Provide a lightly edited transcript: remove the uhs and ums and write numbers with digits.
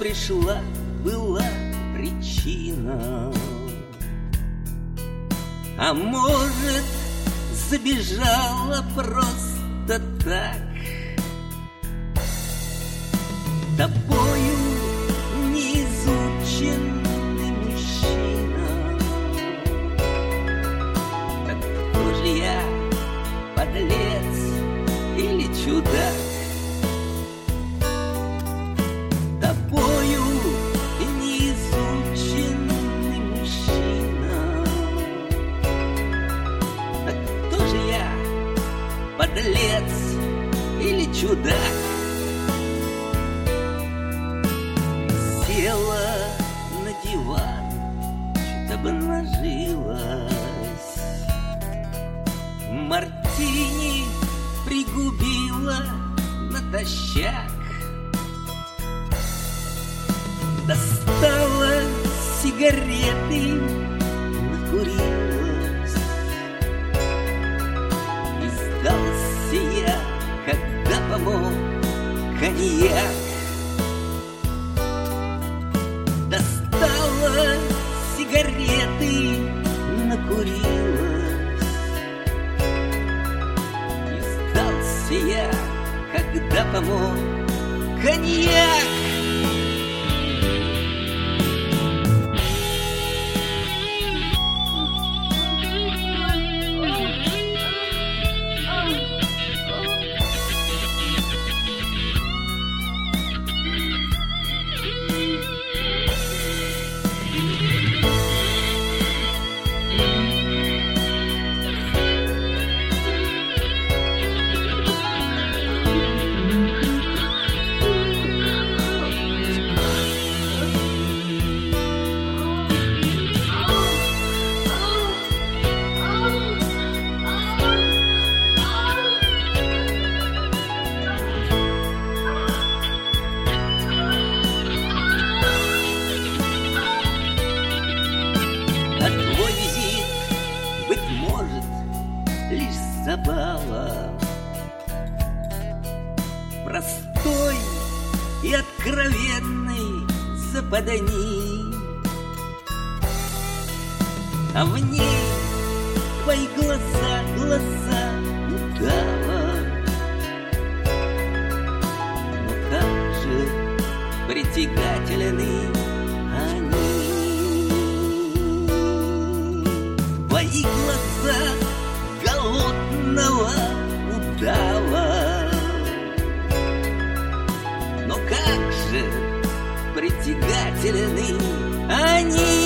пришла, была причина. А может, забежала просто так. Тобою неизученный мужчина. Так кто же я, подлец или чудак? Тобою неизученный мужчина. Так кто же я, подлец или чудак? Села на диван, чуть обнажилась, мартини пригубила натощак, достала сигареты, накурилась. И сдался я, когда помог коньяк. Достала сигареты, накурилась. И сдался я, когда помог коньяк. Забава простой и откровенной западни, а в ней твои глаза, глаза удава. Но как же притягательны они, твои глаза голодного удава. Но как же притягательны они.